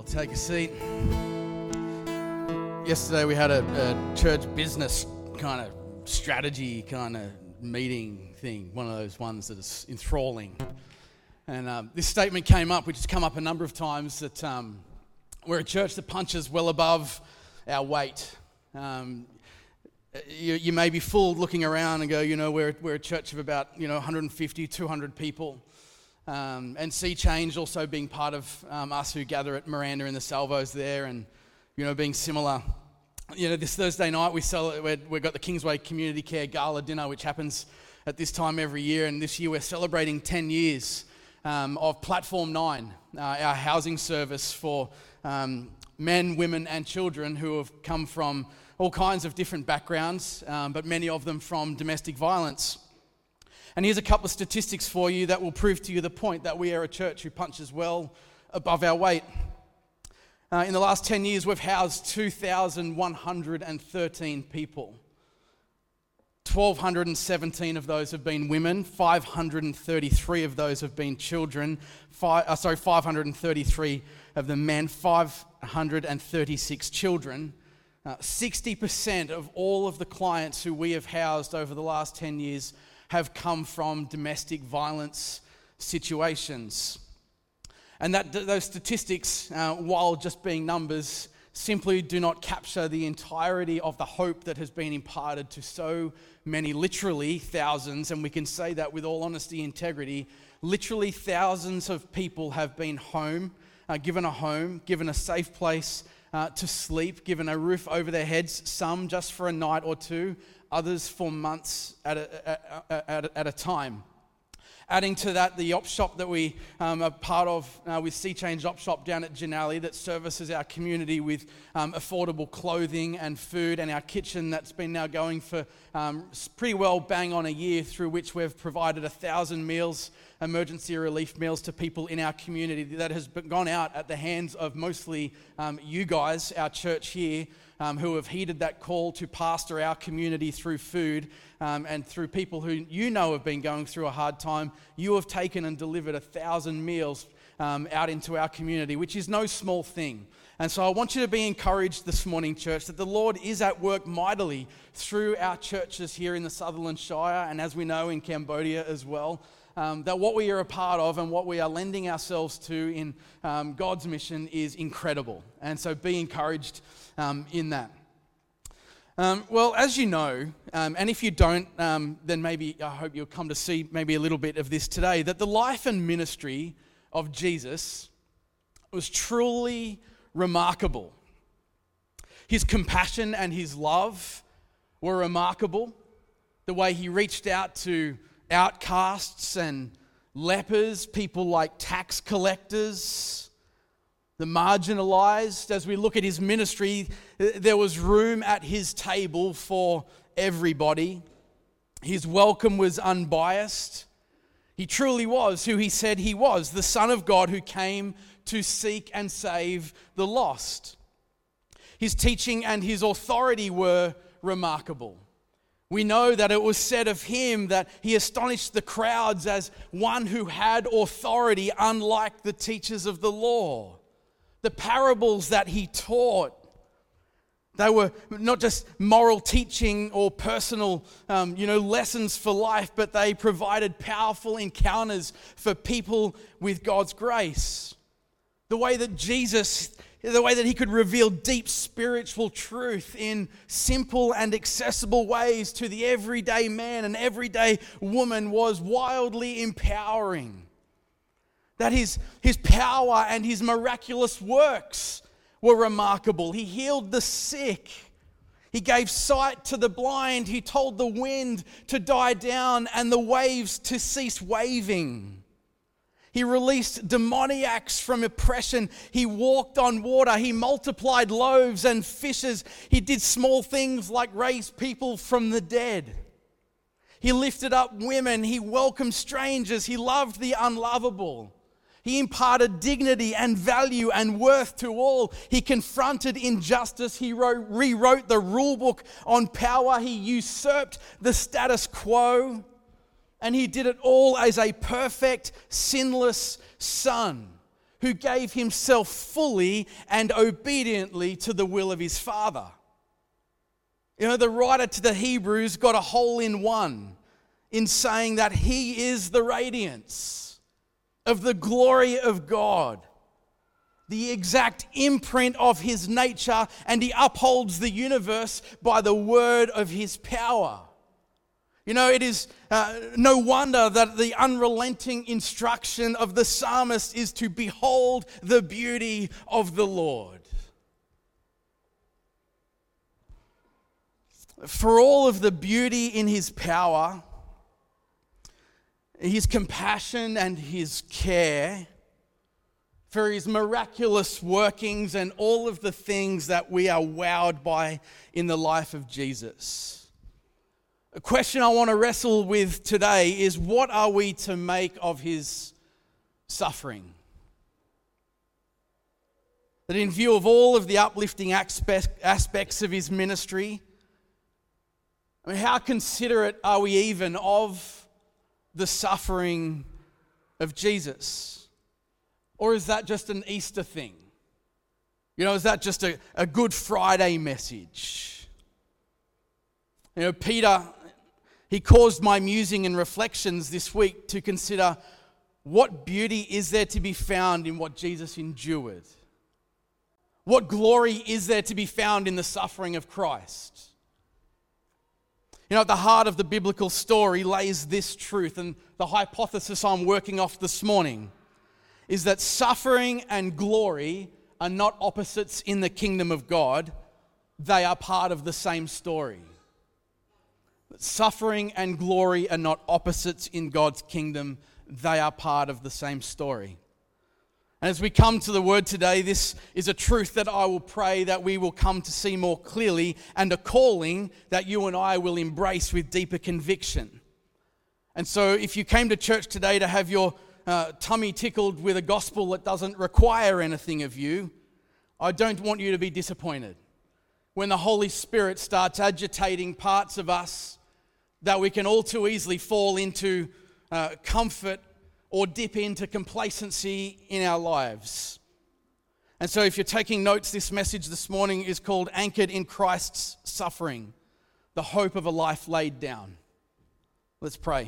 Take a seat. Yesterday we had a church business kind of strategy kind of meeting thing, one of those ones that is enthralling. And this statement came up, which has come up a number of times, that we're a church that punches well above our weight. You may be fooled looking around and go, we're a church of about 150, 200 people. And Sea Change also being part of us who gather at Miranda in the Salvos there, and being similar. This Thursday night we've got the Kingsway Community Care Gala dinner, which happens at this time every year, and this year we're celebrating 10 years of Platform 9, our housing service for men, women and children who have come from all kinds of different backgrounds, but many of them from domestic violence. And here's a couple of statistics for you that will prove to you the point that we are a church who punches well above our weight. In the last 10 years, we've housed 2,113 people. 1,217 of those have been women, 533 of those have been children, 533 of the men, 536 children. 60% of all of the clients who we have housed over the last 10 years have come from domestic violence situations. And those statistics, while just being numbers, simply do not capture the entirety of the hope that has been imparted to so many, literally thousands, and we can say that with all honesty and integrity, literally thousands of people have been given a safe place to sleep, given a roof over their heads, some just for a night or two, others for months at a time. Adding to that, the op shop that we are part of with Sea Change Op Shop down at Janali that services our community with affordable clothing and food, and our kitchen that's been now going for pretty well bang on a year, through which we've provided 1,000 meals, emergency relief meals to people in our community that has gone out at the hands of mostly you guys, our church here, who have heeded that call to pastor our community through food, and through people who have been going through a hard time. You have taken and delivered 1,000 meals out into our community, which is no small thing. And so I want you to be encouraged this morning, church, that the Lord is at work mightily through our churches here in the Sutherland Shire, and as we know, in Cambodia as well. That what we are a part of and what we are lending ourselves to in God's mission is incredible. And so be encouraged in that. Well, as you know, and if you don't, then maybe I hope you'll come to see maybe a little bit of this today, that the life and ministry of Jesus was truly remarkable. His compassion and his love were remarkable. The way he reached out to outcasts and lepers, people like tax collectors, the marginalized. As we look at his ministry, there was room at his table for everybody. His welcome was unbiased. He truly was who he said he was, the Son of God who came to seek and save the lost. His teaching and his authority were remarkable. We know that it was said of him that he astonished the crowds as one who had authority, unlike the teachers of the law. The parables that he taught, they were not just moral teaching or personal, lessons for life, but they provided powerful encounters for people with God's grace. The way that he could reveal deep spiritual truth in simple and accessible ways to the everyday man and everyday woman was wildly empowering. That his power and his miraculous works were remarkable. He healed the sick. He gave sight to the blind. He told the wind to die down and the waves to cease waving. He released demoniacs from oppression. He walked on water. He multiplied loaves and fishes. He did small things like raise people from the dead. He lifted up women. He welcomed strangers. He loved the unlovable. He imparted dignity and value and worth to all. He confronted injustice. He rewrote the rule book on power. He usurped the status quo. And he did it all as a perfect, sinless son who gave himself fully and obediently to the will of his Father. You know, the writer to the Hebrews got a hole in one in saying that he is the radiance of the glory of God, the exact imprint of his nature, and he upholds the universe by the word of his power. You know, it is no wonder that the unrelenting instruction of the psalmist is to behold the beauty of the Lord. For all of the beauty in his power, his compassion and his care, for his miraculous workings and all of the things that we are wowed by in the life of Jesus. A question I want to wrestle with today is, what are we to make of his suffering? That in view of all of the uplifting aspects of his ministry, I mean, how considerate are we even of the suffering of Jesus? Or is that just an Easter thing? You know, is that just a Good Friday message? You know, Peter, he caused my musing and reflections this week to consider, what beauty is there to be found in what Jesus endured? What glory is there to be found in the suffering of Christ? You know, at the heart of the biblical story lays this truth, and the hypothesis I'm working off this morning is that suffering and glory are not opposites in the kingdom of God. They are part of the same story. Suffering and glory are not opposites in God's kingdom. They are part of the same story. And as we come to the word today, this is a truth that I will pray that we will come to see more clearly, and a calling that you and I will embrace with deeper conviction. And so if you came to church today to have your tummy tickled with a gospel that doesn't require anything of you, I don't want you to be disappointed when the Holy Spirit starts agitating parts of us that we can all too easily fall into comfort or dip into complacency in our lives. And so if you're taking notes, this message this morning is called Anchored in Christ's Suffering, the Hope of a Life Laid Down. Let's pray.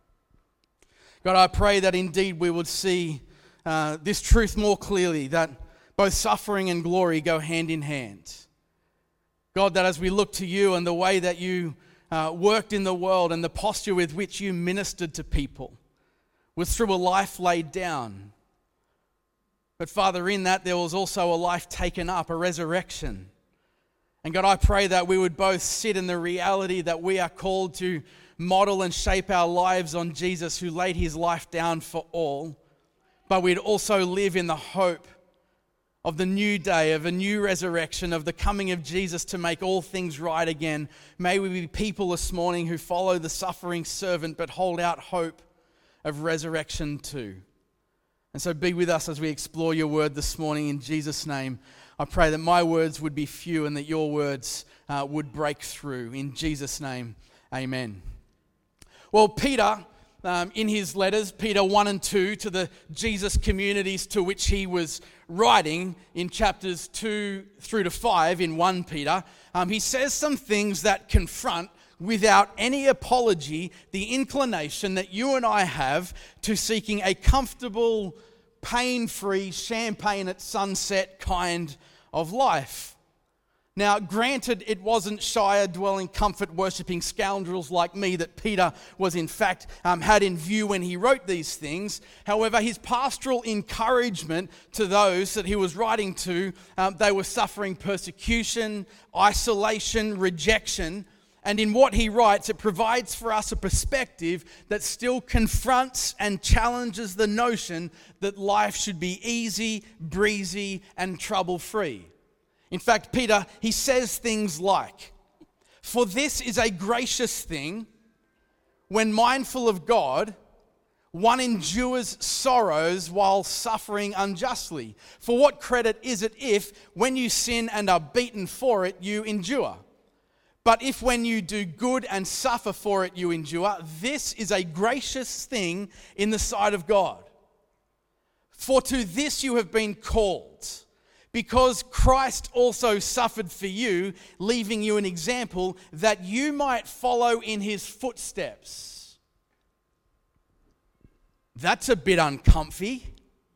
God, I pray that indeed we would see this truth more clearly, that both suffering and glory go hand in hand. God, that as we look to you and the way that you worked in the world and the posture with which you ministered to people was through a life laid down. But Father, in that there was also a life taken up, a resurrection. And God, I pray that we would both sit in the reality that we are called to model and shape our lives on Jesus, who laid his life down for all, but we'd also live in the hope of the new day, of a new resurrection, of the coming of Jesus to make all things right again. May we be people this morning who follow the suffering servant but hold out hope of resurrection too. And so be with us as we explore your word this morning in Jesus' name. I pray that my words would be few and that your words would break through. In Jesus' name, amen. Well, Peter, in his letters, Peter 1 and 2, to the Jesus communities to which he was writing in chapters 2 through to 5 in 1 Peter, he says some things that confront, without any apology, the inclination that you and I have to seeking a comfortable, pain-free, champagne at sunset kind of life. Now, granted, it wasn't Shire dwelling, comfort worshipping scoundrels like me that Peter was in fact had in view when he wrote these things. However, his pastoral encouragement to those that he was writing to, they were suffering persecution, isolation, rejection. And in what he writes, it provides for us a perspective that still confronts and challenges the notion that life should be easy, breezy, and trouble-free. In fact, Peter, he says things like, "For this is a gracious thing, when mindful of God, one endures sorrows while suffering unjustly. For what credit is it if, when you sin and are beaten for it, you endure? But if when you do good and suffer for it, you endure, this is a gracious thing in the sight of God. For to this you have been called, because Christ also suffered for you, leaving you an example that you might follow in his footsteps. That's a bit uncomfy.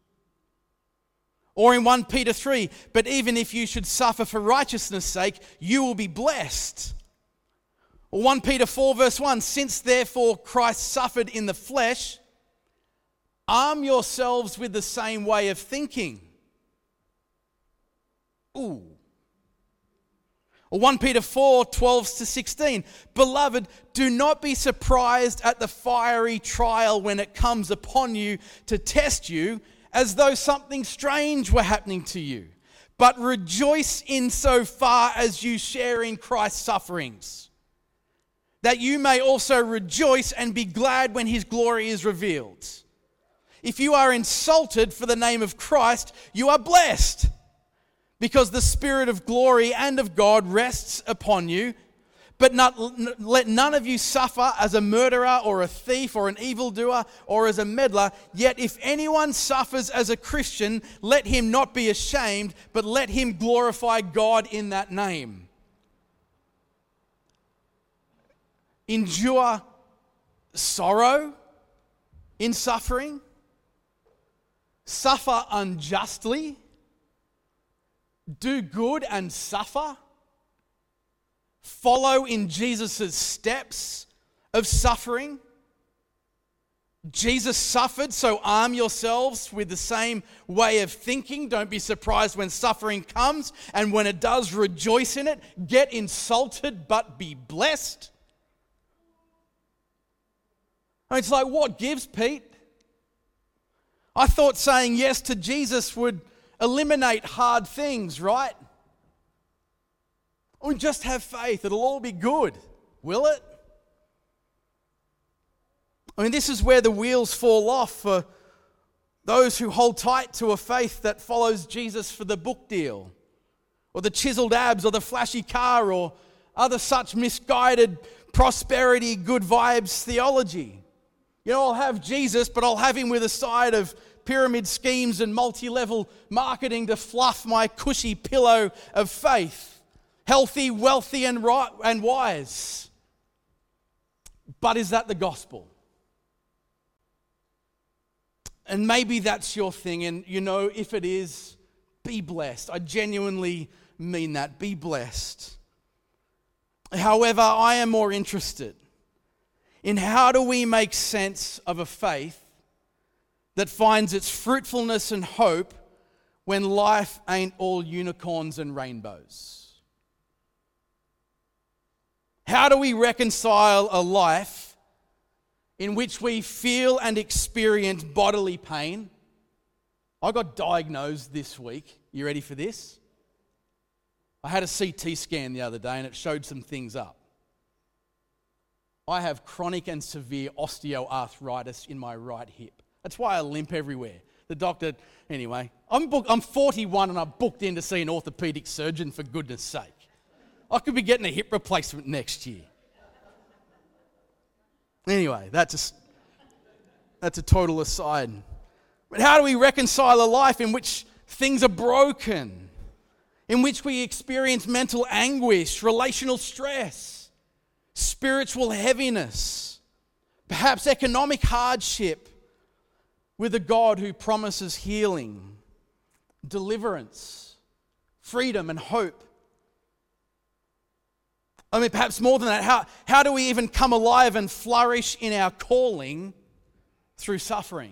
Or in 1 Peter 3, but even if you should suffer for righteousness' sake, you will be blessed. Or 1 Peter 4 verse 1, since therefore Christ suffered in the flesh, arm yourselves with the same way of thinking. Ooh. Or 1 Peter 4, 12-16. Beloved, do not be surprised at the fiery trial when it comes upon you to test you, as though something strange were happening to you. But rejoice in so far as you share in Christ's sufferings, that you may also rejoice and be glad when his glory is revealed. If you are insulted for the name of Christ, you are blessed, because the Spirit of glory and of God rests upon you. But let none of you suffer as a murderer or a thief or an evildoer or as a meddler. Yet if anyone suffers as a Christian, let him not be ashamed, but let him glorify God in that name. Endure sorrow in suffering. Suffer unjustly. Do good and suffer. Follow in Jesus' steps of suffering. Jesus suffered, so arm yourselves with the same way of thinking. Don't be surprised when suffering comes, and when it does, rejoice in it. Get insulted, but be blessed. It's like, what gives, Pete? I thought saying yes to Jesus would eliminate hard things, right? Or just have faith, it'll all be good. Will it? I mean, this is where the wheels fall off for those who hold tight to a faith that follows Jesus for the book deal, or the chiseled abs, or the flashy car, or other such misguided prosperity, good vibes theology. You know, I'll have Jesus, but I'll have him with a side of pyramid schemes and multi-level marketing to fluff my cushy pillow of faith. Healthy, wealthy, and wise. But is that the gospel? And maybe that's your thing. And you know, if it is, be blessed. I genuinely mean that. Be blessed. However, I am more interested in how do we make sense of a faith that finds its fruitfulness and hope when life ain't all unicorns and rainbows. How do we reconcile a life in which we feel and experience bodily pain? I got diagnosed this week. You ready for this? I had a CT scan the other day and it showed some things up. I have chronic and severe osteoarthritis in my right hip. That's why I limp everywhere. The doctor, anyway, I'm 41 and I'm booked in to see an orthopedic surgeon, for goodness sake. I could be getting a hip replacement next year. Anyway, that's a total aside. But how do we reconcile a life in which things are broken, in which we experience mental anguish, relational stress, spiritual heaviness, perhaps economic hardship, with a God who promises healing, deliverance, freedom, and hope? I mean, perhaps more than that, how do we even come alive and flourish in our calling through suffering?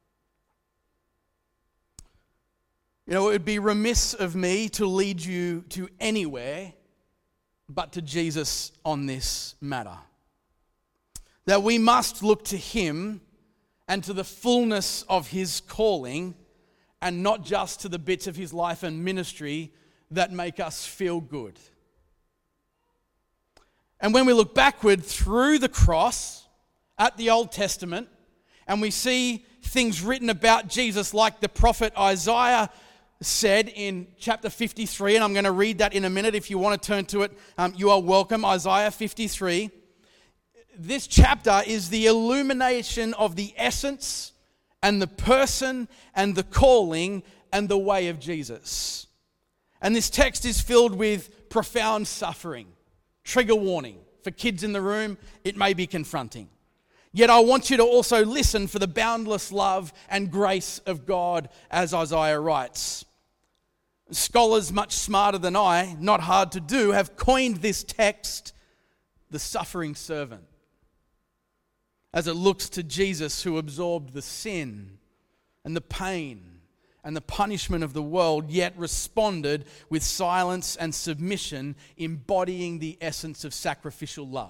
You know, it would be remiss of me to lead you to anywhere but to Jesus on this matter. That we must look to him and to the fullness of his calling, and not just to the bits of his life and ministry that make us feel good. And when we look backward through the cross at the Old Testament, and we see things written about Jesus like the prophet Isaiah said in chapter 53, and I'm going to read that in a minute. If you want to turn to it, you are welcome. Isaiah 53. This chapter is the illumination of the essence and the person and the calling and the way of Jesus. And this text is filled with profound suffering. Trigger warning. For kids in the room, it may be confronting. Yet I want you to also listen for the boundless love and grace of God, as Isaiah writes. Scholars much smarter than I, not hard to do, have coined this text the suffering servant, as it looks to Jesus, who absorbed the sin and the pain and the punishment of the world, yet responded with silence and submission, embodying the essence of sacrificial love.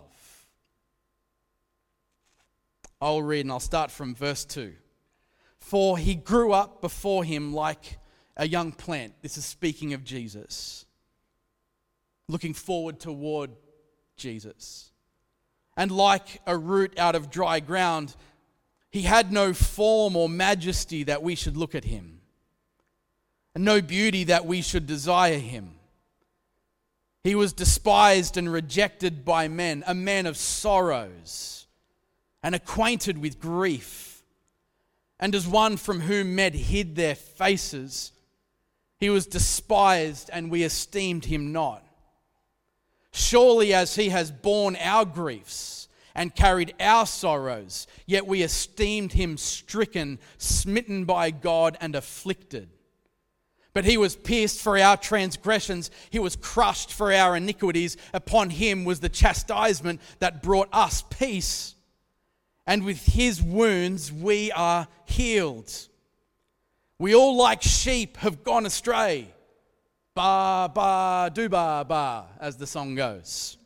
I'll read and I'll start from verse 2. For he grew up before him like a young plant. This is speaking of Jesus. Looking forward toward Jesus. And like a root out of dry ground, he had no form or majesty that we should look at him, and no beauty that we should desire him. He was despised and rejected by men, a man of sorrows and acquainted with grief. And as one from whom men hid their faces, he was despised and we esteemed him not. Surely as he has borne our griefs and carried our sorrows, yet we esteemed him stricken, smitten by God, and afflicted. But he was pierced for our transgressions, he was crushed for our iniquities. Upon him was the chastisement that brought us peace, and with his wounds we are healed. We all like sheep have gone astray. Ba, ba, do ba, ba, as the song goes.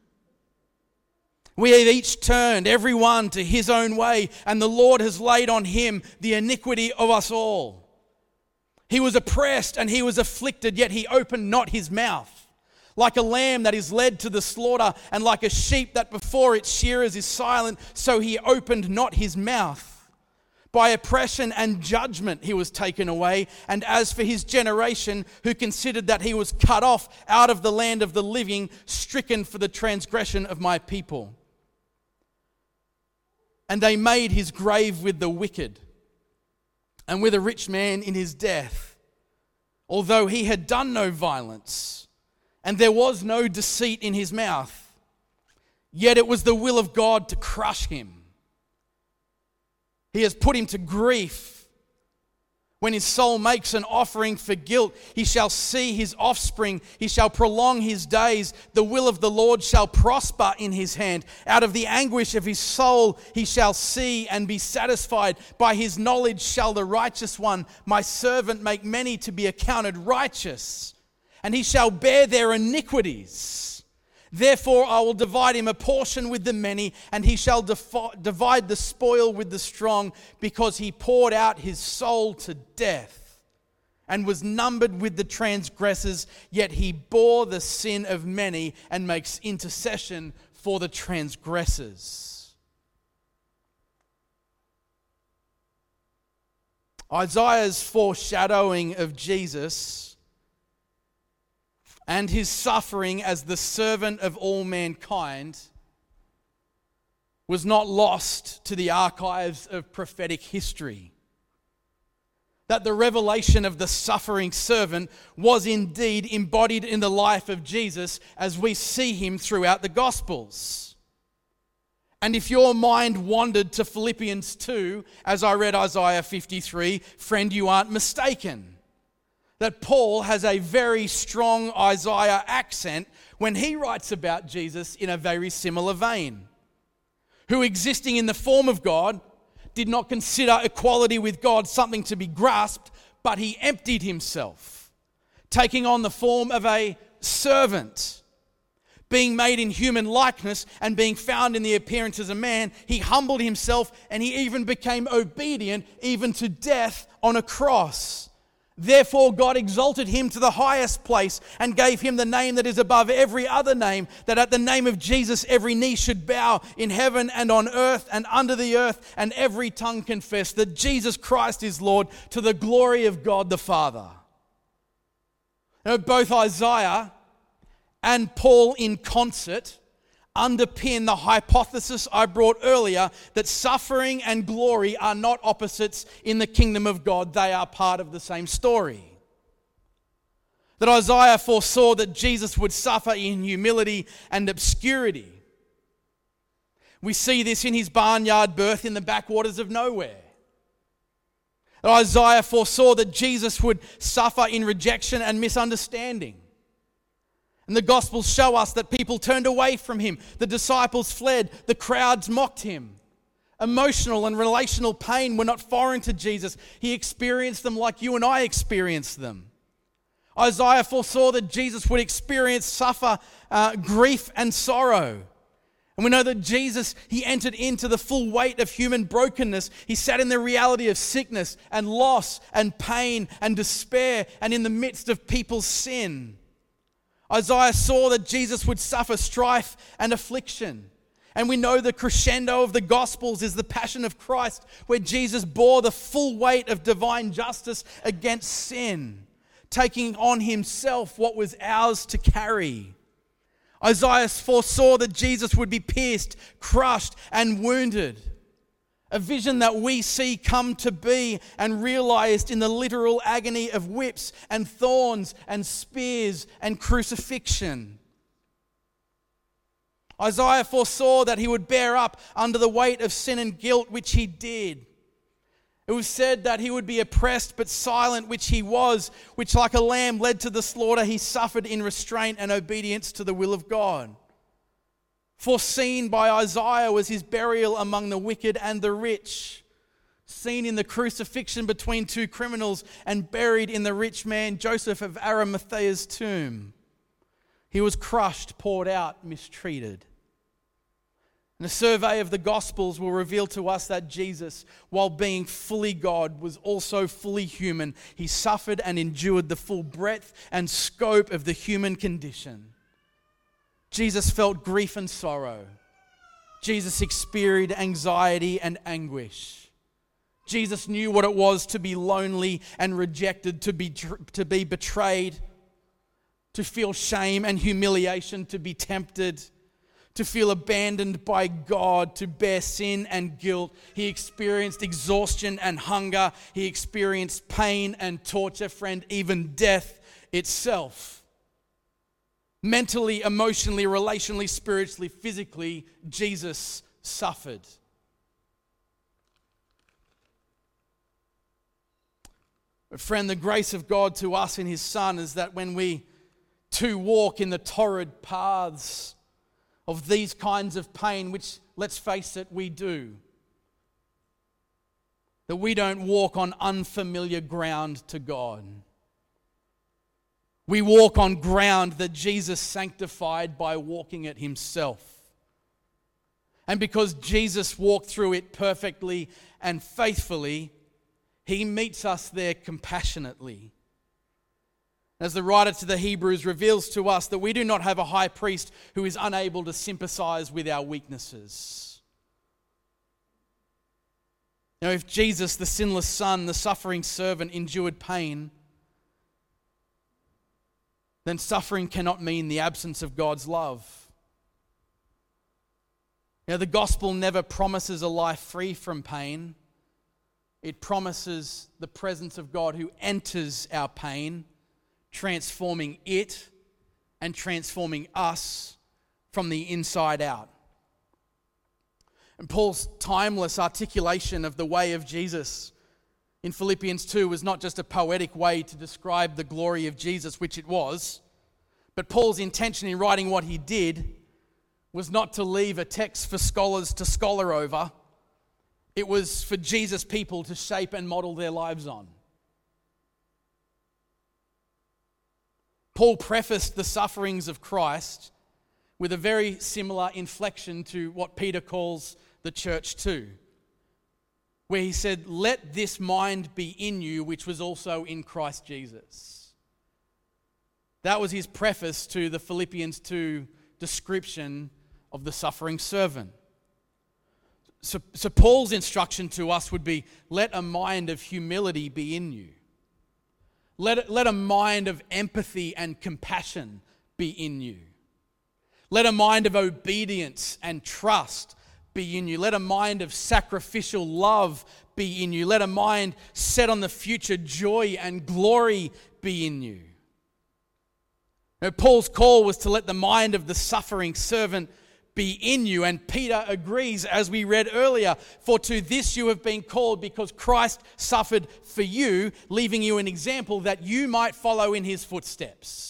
We have each turned, every one, to his own way, and the Lord has laid on him the iniquity of us all. He was oppressed and he was afflicted, yet he opened not his mouth. Like a lamb that is led to the slaughter, and like a sheep that before its shearers is silent, so he opened not his mouth. By oppression and judgment he was taken away. And as for his generation, who considered that he was cut off out of the land of the living, stricken for the transgression of my people. And they made his grave with the wicked, and with a rich man in his death, although he had done no violence, and there was no deceit in his mouth. Yet it was the will of God to crush him. He has put him to grief. When his soul makes an offering for guilt, he shall see his offspring. He shall prolong his days. The will of the Lord shall prosper in his hand. Out of the anguish of his soul he shall see and be satisfied. By his knowledge shall the righteous one, my servant, make many to be accounted righteous, and he shall bear their iniquities. Therefore I will divide him a portion with the many, and he shall divide the spoil with the strong, because he poured out his soul to death and was numbered with the transgressors, yet he bore the sin of many and makes intercession for the transgressors. Isaiah's foreshadowing of Jesus and his suffering as the servant of all mankind was not lost to the archives of prophetic history. That the revelation of the suffering servant was indeed embodied in the life of Jesus as we see him throughout the Gospels. And if your mind wandered to Philippians 2, as I read Isaiah 53, friend, you aren't mistaken. That Paul has a very strong Isaiah accent when he writes about Jesus in a very similar vein. Who, existing in the form of God, did not consider equality with God something to be grasped, but he emptied himself, taking on the form of a servant. Being made in human likeness and being found in the appearance as a man, he humbled himself, and he even became obedient, even to death on a cross. Therefore God exalted him to the highest place and gave him the name that is above every other name, that at the name of Jesus every knee should bow in heaven and on earth and under the earth, and every tongue confess that Jesus Christ is Lord, to the glory of God the Father. Now, both Isaiah and Paul in concert underpin the hypothesis I brought earlier that suffering and glory are not opposites in the kingdom of God. They are part of the same story. That Isaiah foresaw that Jesus would suffer in humility and obscurity. We see this in his barnyard birth in the backwaters of nowhere. That Isaiah foresaw that Jesus would suffer in rejection and misunderstanding. And the Gospels show us that people turned away from him. The disciples fled. The crowds mocked him. Emotional and relational pain were not foreign to Jesus. He experienced them like you and I experienced them. Isaiah foresaw that Jesus would suffer grief and sorrow. And we know that Jesus, he entered into the full weight of human brokenness. He sat in the reality of sickness and loss and pain and despair and in the midst of people's sin. Isaiah saw that Jesus would suffer strife and affliction. And we know the crescendo of the Gospels is the Passion of Christ, where Jesus bore the full weight of divine justice against sin, taking on himself what was ours to carry. Isaiah foresaw that Jesus would be pierced, crushed, and wounded. A vision that we see come to be and realized in the literal agony of whips and thorns and spears and crucifixion. Isaiah foresaw that he would bear up under the weight of sin and guilt, which he did. It was said that he would be oppressed but silent, which he was, which like a lamb led to the slaughter, he suffered in restraint and obedience to the will of God. Foreseen by Isaiah was his burial among the wicked and the rich, seen in the crucifixion between two criminals and buried in the rich man Joseph of Arimathea's tomb. He was crushed, poured out, mistreated. And a survey of the Gospels will reveal to us that Jesus, while being fully God, was also fully human. He suffered and endured the full breadth and scope of the human condition. Jesus felt grief and sorrow. Jesus experienced anxiety and anguish. Jesus knew what it was to be lonely and rejected, to be betrayed, to feel shame and humiliation, to be tempted, to feel abandoned by God, to bear sin and guilt. He experienced exhaustion and hunger. He experienced pain and torture, friend, even death itself. Mentally, emotionally, relationally, spiritually, physically, Jesus suffered. But friend, the grace of God to us in his Son is that when we too walk in the torrid paths of these kinds of pain, which, let's face it, we do, that we don't walk on unfamiliar ground to God. We walk on ground that Jesus sanctified by walking it himself. And because Jesus walked through it perfectly and faithfully, he meets us there compassionately. As the writer to the Hebrews reveals to us that we do not have a high priest who is unable to sympathize with our weaknesses. Now, if Jesus, the sinless Son, the suffering servant, endured pain, then suffering cannot mean the absence of God's love. Now, the gospel never promises a life free from pain. It promises the presence of God who enters our pain, transforming it and transforming us from the inside out. And Paul's timeless articulation of the way of Jesus in Philippians 2 was not just a poetic way to describe the glory of Jesus, which it was, but Paul's intention in writing what he did was not to leave a text for scholars to scholar over. It was for Jesus' people to shape and model their lives on. Paul prefaced the sufferings of Christ with a very similar inflection to what Peter calls the church too, where he said, "Let this mind be in you, which was also in Christ Jesus." That was his preface to the Philippians 2 description of the suffering servant. So Paul's instruction to us would be, let a mind of humility be in you. Let a mind of empathy and compassion be in you. Let a mind of obedience and trust be in you. Let a mind of sacrificial love be in you. Let a mind set on the future joy and glory be in you. Now, Paul's call was to let the mind of the suffering servant be in you. And Peter agrees, as we read earlier, for to this you have been called, because Christ suffered for you, leaving you an example that you might follow in his footsteps.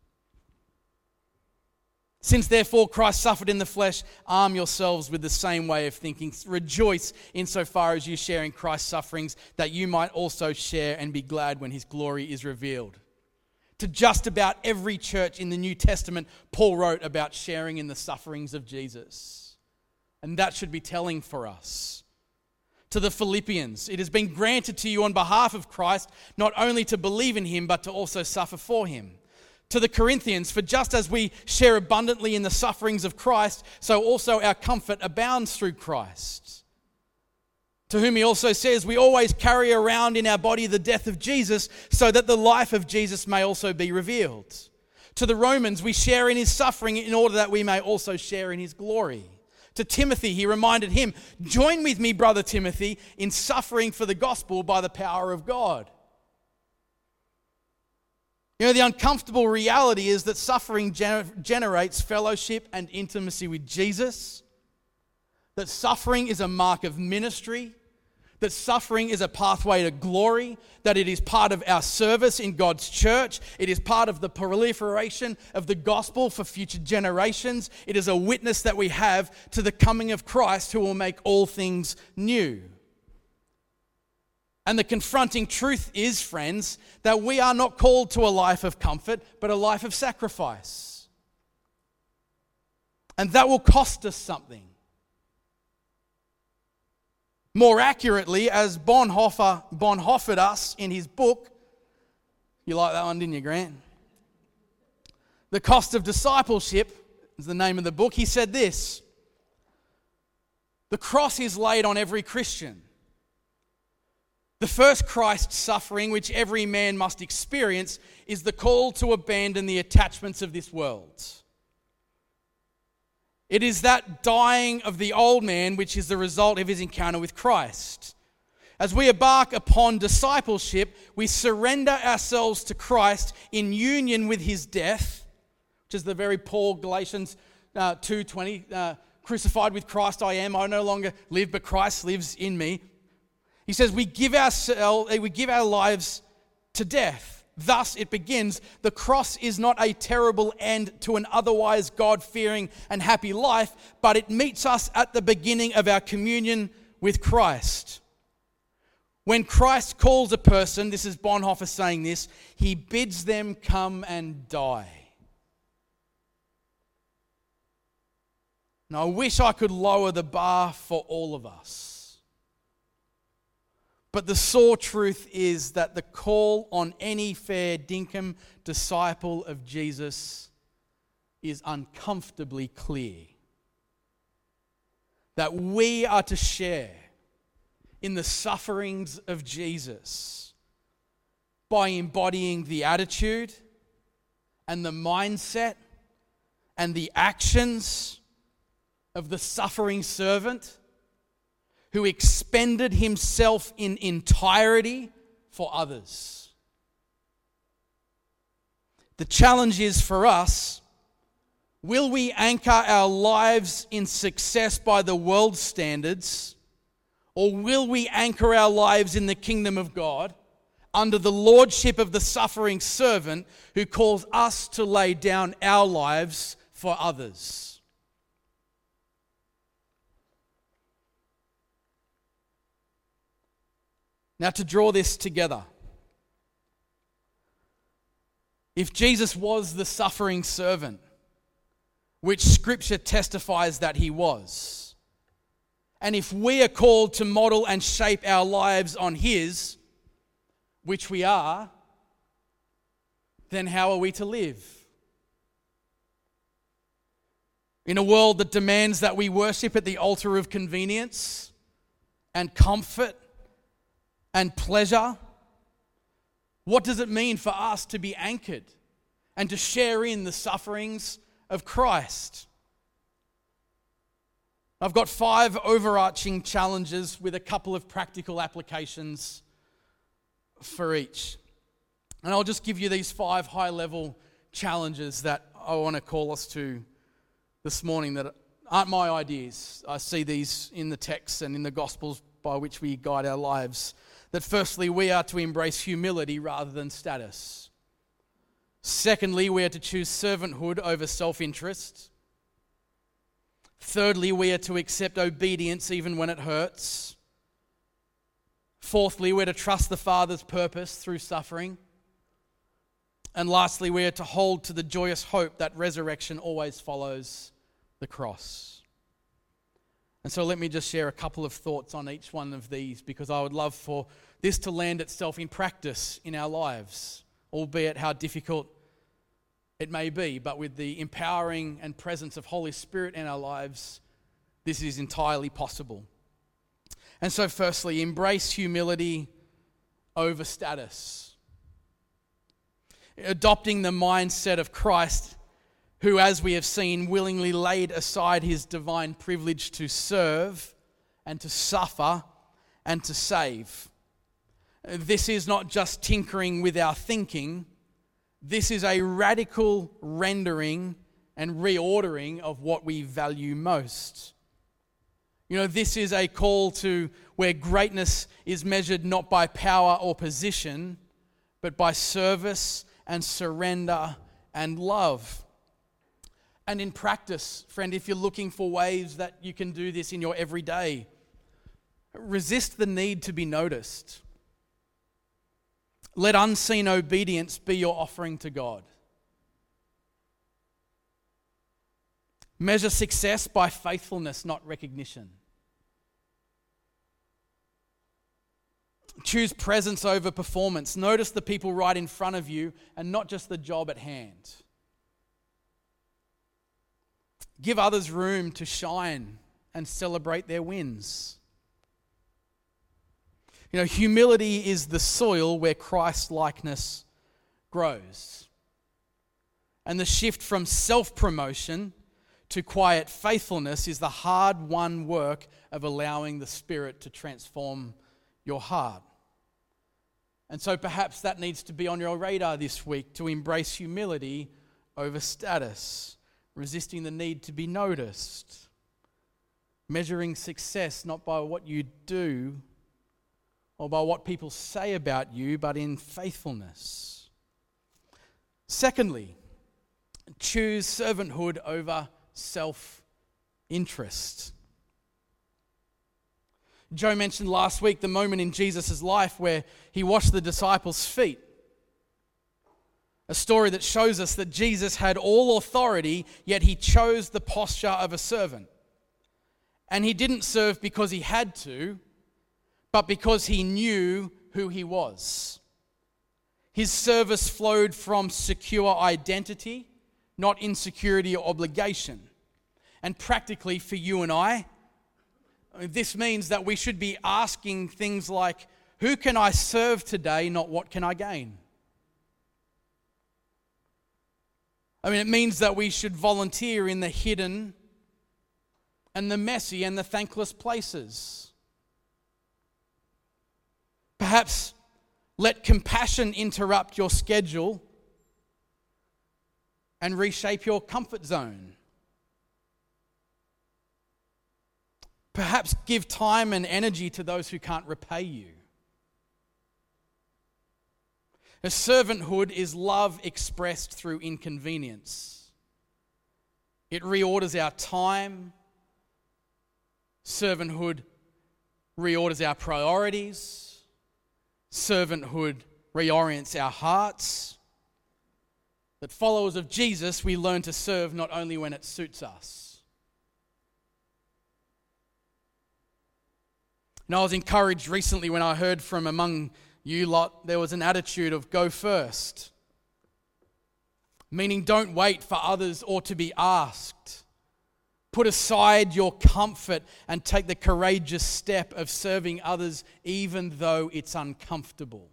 Since therefore Christ suffered in the flesh, arm yourselves with the same way of thinking. Rejoice insofar as you share in Christ's sufferings, that you might also share and be glad when his glory is revealed. To just about every church in the New Testament, Paul wrote about sharing in the sufferings of Jesus. And that should be telling for us. To the Philippians, it has been granted to you on behalf of Christ, not only to believe in him, but to also suffer for him. To the Corinthians, for just as we share abundantly in the sufferings of Christ, so also our comfort abounds through Christ. To whom he also says, we always carry around in our body the death of Jesus, so that the life of Jesus may also be revealed. To the Romans, we share in his suffering in order that we may also share in his glory. To Timothy, he reminded him, join with me, brother Timothy, in suffering for the gospel by the power of God. You know, the uncomfortable reality is that suffering generates fellowship and intimacy with Jesus, that suffering is a mark of ministry, that suffering is a pathway to glory, that it is part of our service in God's church, it is part of the proliferation of the gospel for future generations, it is a witness that we have to the coming of Christ who will make all things new. And the confronting truth is, friends, that we are not called to a life of comfort, but a life of sacrifice. And that will cost us something. More accurately, as Bonhoeffer us in his book, you like that one, didn't you, Grant? The Cost of Discipleship is the name of the book. He said this: the cross is laid on every Christian. The first Christ suffering, which every man must experience, is the call to abandon the attachments of this world. It is that dying of the old man which is the result of his encounter with Christ. As we embark upon discipleship, we surrender ourselves to Christ in union with his death, which is the very Paul Galatians 2:20, crucified with Christ I am, I no longer live, but Christ lives in me. He says we give our lives to death. Thus it begins, the cross is not a terrible end to an otherwise God-fearing and happy life, but it meets us at the beginning of our communion with Christ. When Christ calls a person, this is Bonhoeffer saying this, he bids them come and die. Now I wish I could lower the bar for all of us. But the sore truth is that the call on any fair dinkum disciple of Jesus is uncomfortably clear. That we are to share in the sufferings of Jesus by embodying the attitude and the mindset and the actions of the suffering servant who expended himself in entirety for others. The challenge is for us, will we anchor our lives in success by the world's standards, or will we anchor our lives in the kingdom of God under the lordship of the suffering servant who calls us to lay down our lives for others? Now, to draw this together, if Jesus was the suffering servant, which Scripture testifies that he was, and if we are called to model and shape our lives on his, which we are, then how are we to live? In a world that demands that we worship at the altar of convenience and comfort and pleasure, what does it mean for us to be anchored and to share in the sufferings of Christ? I've got 5 overarching challenges with a couple of practical applications for each. And I'll just give you these 5 high-level challenges that I want to call us to this morning that aren't my ideas. I see these in the texts and in the Gospels by which we guide our lives. That firstly, we are to embrace humility rather than status. Secondly, we are to choose servanthood over self-interest. Thirdly, we are to accept obedience even when it hurts. Fourthly, we're to trust the Father's purpose through suffering. And lastly, we are to hold to the joyous hope that resurrection always follows the cross. And so let me just share a couple of thoughts on each one of these, because I would love for this to land itself in practice in our lives, albeit how difficult it may be. But with the empowering and presence of Holy Spirit in our lives, this is entirely possible. And so firstly, embrace humility over status. Adopting the mindset of Christ, who, as we have seen, willingly laid aside his divine privilege to serve and to suffer and to save. This is not just tinkering with our thinking. This is a radical rendering and reordering of what we value most. This is a call to where greatness is measured not by power or position, but by service and surrender and love. And in practice, friend, if you're looking for ways that you can do this in your everyday, resist the need to be noticed. Let unseen obedience be your offering to God. Measure success by faithfulness, not recognition. Choose presence over performance. Notice the people right in front of you and not just the job at hand. Give others room to shine and celebrate their wins. Humility is the soil where Christ-likeness grows. And the shift from self-promotion to quiet faithfulness is the hard-won work of allowing the Spirit to transform your heart. And so perhaps that needs to be on your radar this week, to embrace humility over status, resisting the need to be noticed, measuring success not by what you do or by what people say about you, but in faithfulness. Secondly, choose servanthood over self-interest. Joe mentioned last week the moment in Jesus' life where he washed the disciples' feet. A story that shows us that Jesus had all authority, yet he chose the posture of a servant. And he didn't serve because he had to, but because he knew who he was. His service flowed from secure identity, not insecurity or obligation. And practically for you and I, this means that we should be asking things like, who can I serve today, not what can I gain? It means that we should volunteer in the hidden and the messy and the thankless places. Perhaps let compassion interrupt your schedule and reshape your comfort zone. Perhaps give time and energy to those who can't repay you. A servanthood is love expressed through inconvenience. It reorders our time. Servanthood reorders our priorities. Servanthood reorients our hearts. That followers of Jesus, we learn to serve not only when it suits us. I was encouraged recently when I heard from among you lot, there was an attitude of go first. Meaning don't wait for others or to be asked. Put aside your comfort and take the courageous step of serving others even though it's uncomfortable.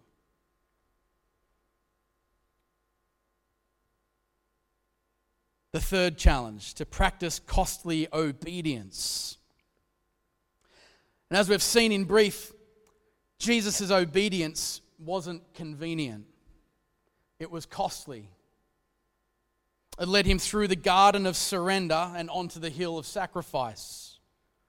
The third challenge, to practice costly obedience. And as we've seen in brief, Jesus' obedience wasn't convenient. It was costly. It led him through the garden of surrender and onto the hill of sacrifice.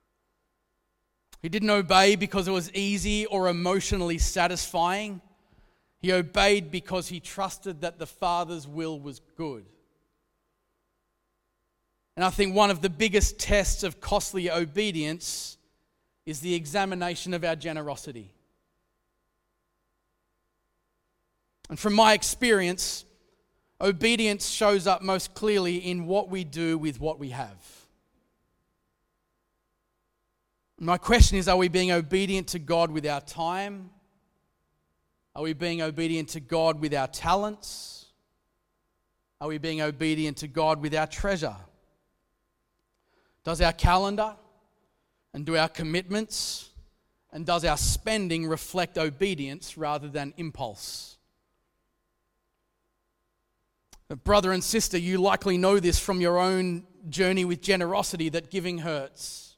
He didn't obey because it was easy or emotionally satisfying. He obeyed because he trusted that the Father's will was good. And I think one of the biggest tests of costly obedience is the examination of our generosity. And from my experience, obedience shows up most clearly in what we do with what we have. My question is, are we being obedient to God with our time? Are we being obedient to God with our talents? Are we being obedient to God with our treasure? Does our calendar and do our commitments and does our spending reflect obedience rather than impulse? Brother and sister, you likely know this from your own journey with generosity, that giving hurts.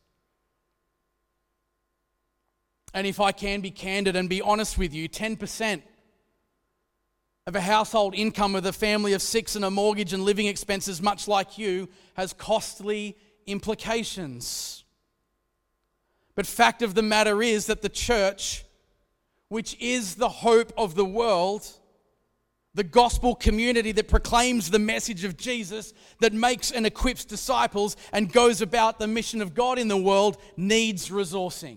And if I can be candid and be honest with you, 10% of a household income with a family of 6 and a mortgage and living expenses much like you has costly implications. But fact of the matter is that the church, which is the hope of the world, the gospel community that proclaims the message of Jesus, that makes and equips disciples and goes about the mission of God in the world, needs resourcing.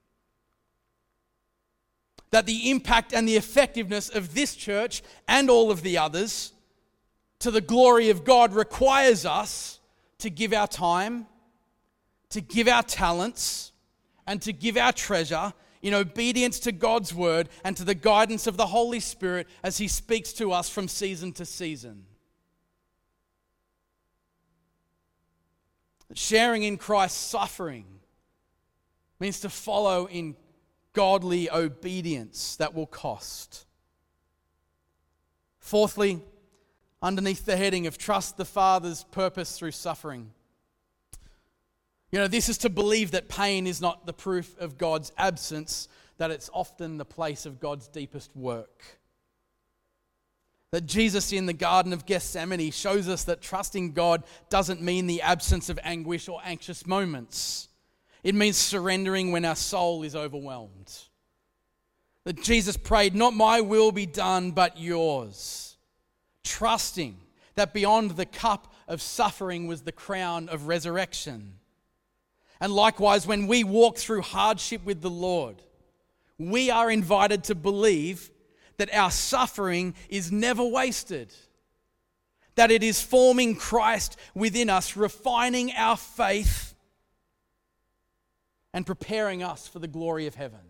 That the impact and the effectiveness of this church and all of the others to the glory of God requires us to give our time, to give our talents, and to give our treasure in obedience to God's word and to the guidance of the Holy Spirit as he speaks to us from season to season. Sharing in Christ's suffering means to follow in godly obedience that will cost. Fourthly, underneath the heading of trust the Father's purpose through suffering. This is to believe that pain is not the proof of God's absence, that it's often the place of God's deepest work. That Jesus in the Garden of Gethsemane shows us that trusting God doesn't mean the absence of anguish or anxious moments. It means surrendering when our soul is overwhelmed. That Jesus prayed, "Not my will be done, but yours." Trusting that beyond the cup of suffering was the crown of resurrection. And likewise, when we walk through hardship with the Lord, we are invited to believe that our suffering is never wasted. That it is forming Christ within us, refining our faith and preparing us for the glory of heaven.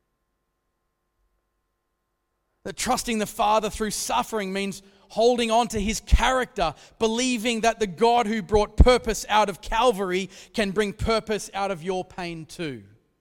That trusting the Father through suffering means holding on to his character, believing that the God who brought purpose out of Calvary can bring purpose out of your pain too.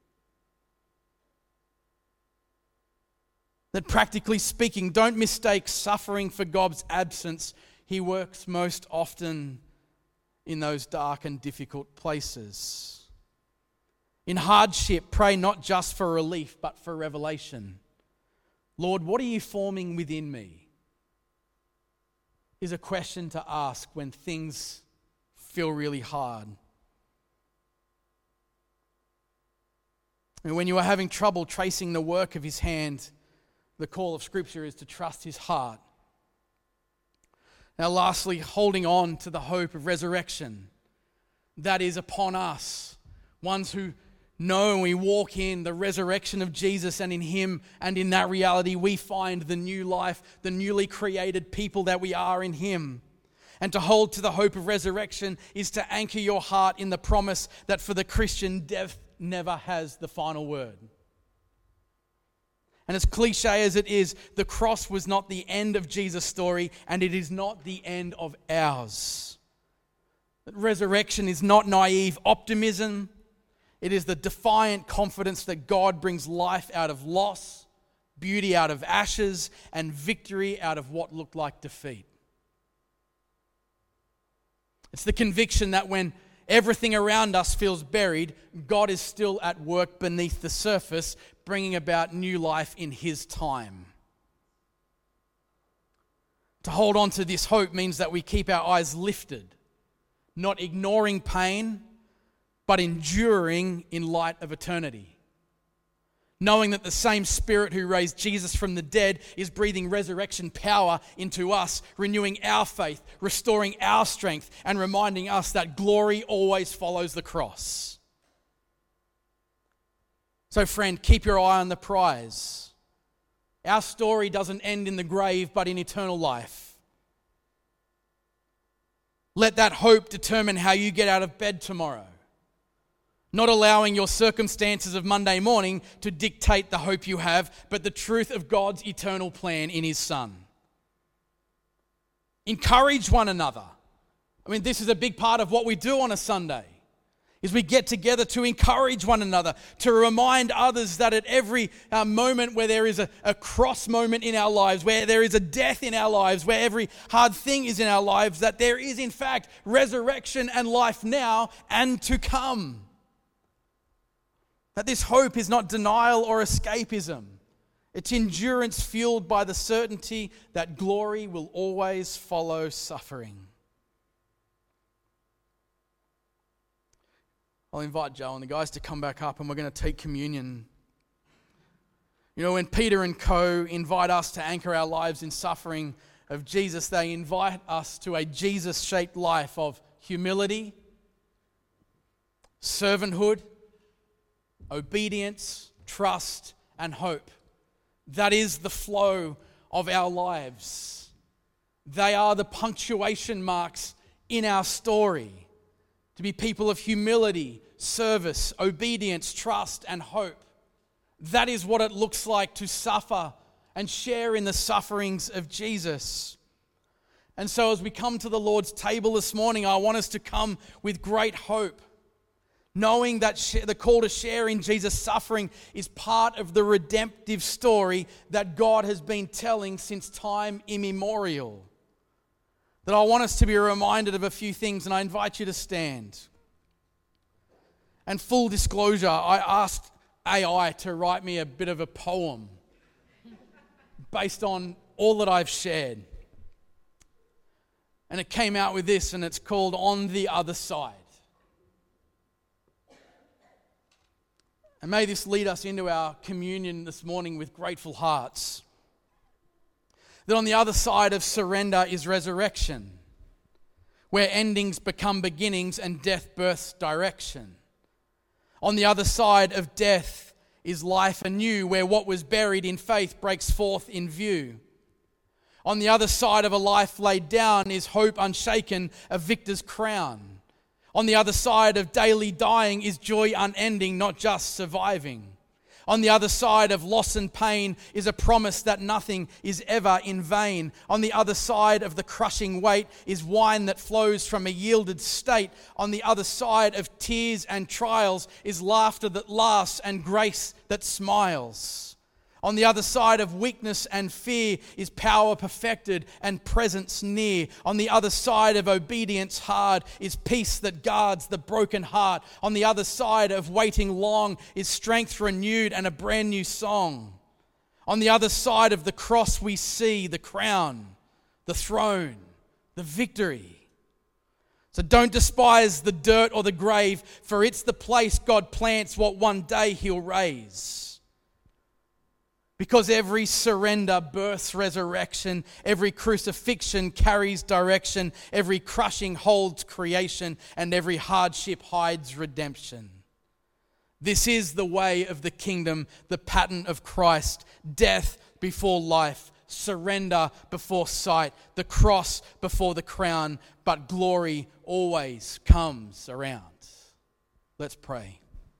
That practically speaking, don't mistake suffering for God's absence. He works most often in those dark and difficult places. In hardship, pray not just for relief, but for revelation. Lord, what are you forming within me? Is a question to ask when things feel really hard. And when you are having trouble tracing the work of his hand, the call of Scripture is to trust his heart. Now lastly, holding on to the hope of resurrection that is upon us, ones who know and we walk in the resurrection of Jesus, and in him and in that reality we find the new life, the newly created people that we are in him. And to hold to the hope of resurrection is to anchor your heart in the promise that for the Christian, death never has the final word. And as cliche as it is, the cross was not the end of Jesus' story, and it is not the end of ours. That resurrection is not naive optimism. It is the defiant confidence that God brings life out of loss, beauty out of ashes, and victory out of what looked like defeat. It's the conviction that when everything around us feels buried, God is still at work beneath the surface, bringing about new life in His time. To hold on to this hope means that we keep our eyes lifted, not ignoring pain, but enduring in light of eternity. Knowing that the same Spirit who raised Jesus from the dead is breathing resurrection power into us, renewing our faith, restoring our strength, and reminding us that glory always follows the cross. So friend, keep your eye on the prize. Our story doesn't end in the grave, but in eternal life. Let that hope determine how you get out of bed tomorrow. Not allowing your circumstances of Monday morning to dictate the hope you have, but the truth of God's eternal plan in His Son. Encourage one another. I mean, this is a big part of what we do on a Sunday, is we get together to encourage one another, to remind others that at every moment where there is a cross moment in our lives, where there is a death in our lives, where every hard thing is in our lives, that there is in fact resurrection and life now and to come. That this hope is not denial or escapism. It's endurance fueled by the certainty that glory will always follow suffering. I'll invite Joe and the guys to come back up and we're going to take communion. You know, when Peter and co invite us to anchor our lives in suffering of Jesus, they invite us to a Jesus-shaped life of humility, servanthood, obedience, trust, and hope. That is the flow of our lives. They are the punctuation marks in our story. To be people of humility, service, obedience, trust, and hope. That is what it looks like to suffer and share in the sufferings of Jesus. And so as we come to the Lord's table this morning, I want us to come with great hope, knowing that the call to share in Jesus' suffering is part of the redemptive story that God has been telling since time immemorial. That I want us to be reminded of a few things, and I invite you to stand. And full disclosure, I asked AI to write me a bit of a poem based on all that I've shared. And it came out with this, and it's called On the Other Side. And may this lead us into our communion this morning with grateful hearts. That on the other side of surrender is resurrection, where endings become beginnings and death births direction. On the other side of death is life anew, where what was buried in faith breaks forth in view. On the other side of a life laid down is hope unshaken, a victor's crown. On the other side of daily dying is joy unending, not just surviving. On the other side of loss and pain is a promise that nothing is ever in vain. On the other side of the crushing weight is wine that flows from a yielded state. On the other side of tears and trials is laughter that lasts and grace that smiles. On the other side of weakness and fear is power perfected and presence near. On the other side of obedience hard is peace that guards the broken heart. On the other side of waiting long is strength renewed and a brand new song. On the other side of the cross we see the crown, the throne, the victory. So don't despise the dirt or the grave, for it's the place God plants what one day He'll raise. Because every surrender births resurrection, every crucifixion carries direction, every crushing holds creation, and every hardship hides redemption. This is the way of the kingdom, the pattern of Christ, death before life, surrender before sight, the cross before the crown, but glory always comes around. Let's pray.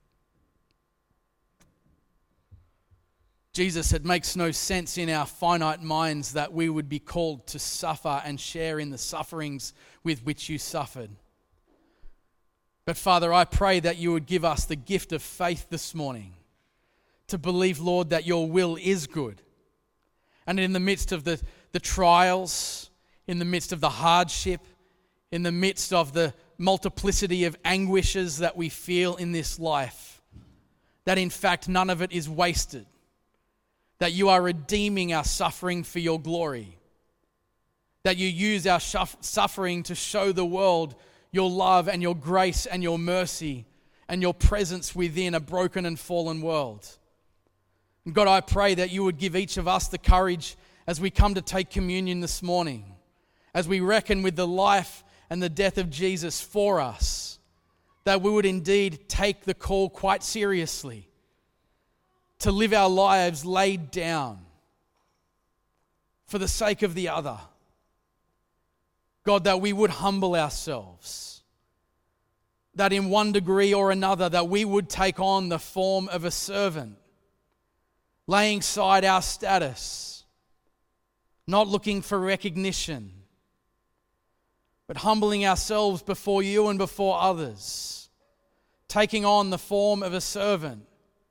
Jesus, it makes no sense in our finite minds that we would be called to suffer and share in the sufferings with which you suffered. But Father, I pray that you would give us the gift of faith this morning to believe, Lord, that your will is good. And in the midst of the trials, in the midst of the hardship, in the midst of the multiplicity of anguishes that we feel in this life, that in fact none of it is wasted, that you are redeeming our suffering for your glory, that you use our suffering to show the world your love and your grace and your mercy and your presence within a broken and fallen world. And God, I pray that you would give each of us the courage as we come to take communion this morning, as we reckon with the life and the death of Jesus for us, that we would indeed take the call quite seriously to live our lives laid down for the sake of the other. God, that we would humble ourselves, that in one degree or another, that we would take on the form of a servant, laying aside our status, not looking for recognition, but humbling ourselves before you and before others, taking on the form of a servant,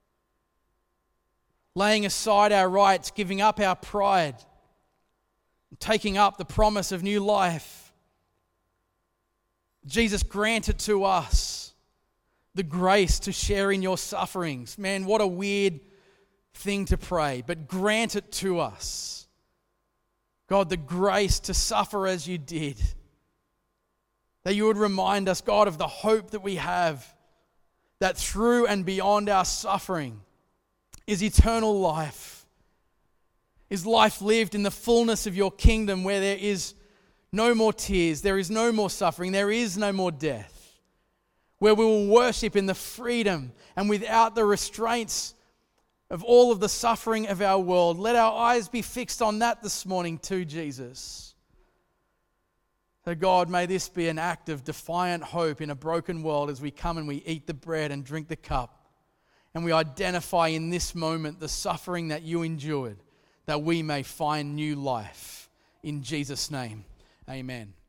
laying aside our rights, giving up our pride, taking up the promise of new life. Jesus, grant it to us, the grace to share in your sufferings. Man, what a weird thing to pray, but grant it to us. God, the grace to suffer as you did. That you would remind us, God, of the hope that we have, that through and beyond our suffering is eternal life, is life lived in the fullness of your kingdom where there is no more tears, there is no more suffering, there is no more death, where we will worship in the freedom and without the restraints of all of the suffering of our world. Let our eyes be fixed on that this morning too, Jesus. So God, may this be an act of defiant hope in a broken world as we come and we eat the bread and drink the cup, and we identify in this moment the suffering that you endured, that we may find new life. In Jesus' name, amen.